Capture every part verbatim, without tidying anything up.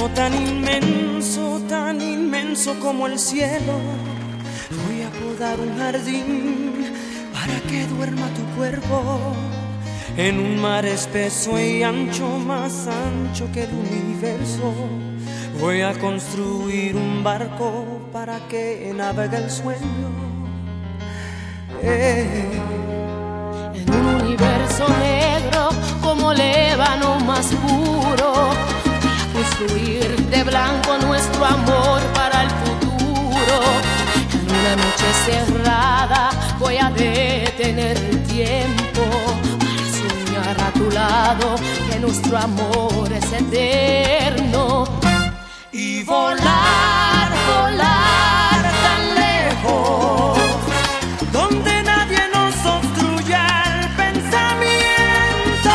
uno tan inmenso, tan inmenso como el cielo. Voy a podar un jardín para que duerma tu cuerpo en un mar espeso y ancho, más ancho que el universo. Voy a construir un barco para que navegue el sueño. Eh. En un universo negro como el ébano más puro, voy a construir de blanco nuestro amor para el futuro. En una noche cerrada voy a detener el tiempo para soñar a tu lado que nuestro amor es eterno. Y volar, volar tan lejos, donde nadie nos obstruya el pensamiento.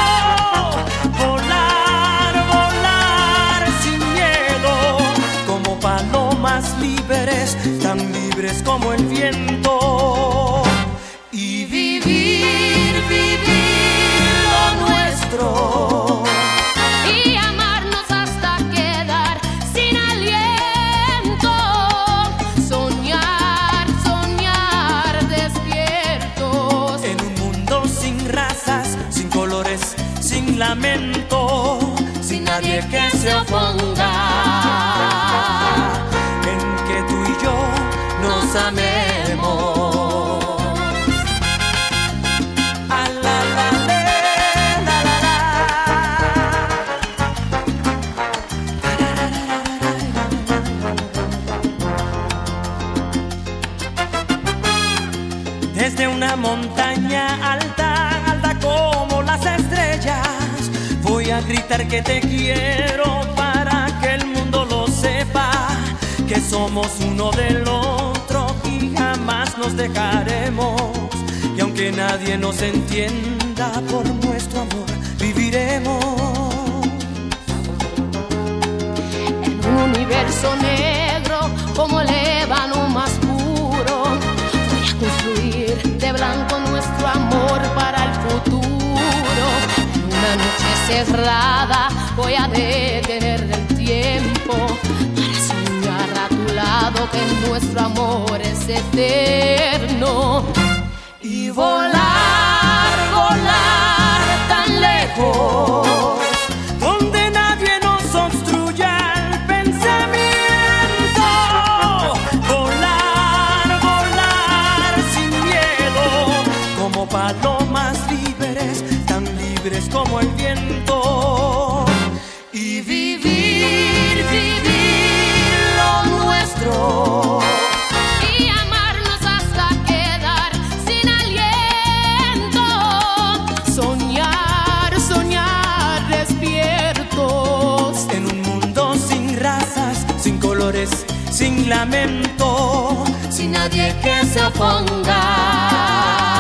Volar, volar sin miedo, como palomas libres, tan libres como el viento. Y vivir, vivir lo nuestro. Sin lamento, sin nadie que se oponga, en que tú y yo nos amemos. Ah, la, la, le, la, la, la. Desde una montaña alta, alta como las estrellas, voy a gritar que te quiero para que el mundo lo sepa, que somos uno del otro y jamás nos dejaremos. Y aunque nadie nos entienda, por nuestro amor viviremos. En un universo negro como el ébano más puro, voy a construir de blanco nuestro amor para el futuro. Una noche cerrada voy a detener el tiempo para soñar a tu lado que nuestro amor es eterno. Y volar, volar tan lejos, donde nadie nos obstruya el pensamiento. Volar, volar sin miedo, como palomas libres, tan libres como el viento. Y vivir, vivir lo nuestro. Y amarnos hasta quedar sin aliento. Soñar, soñar despiertos. En un mundo sin razas, sin colores, sin lamento, sin nadie que se oponga.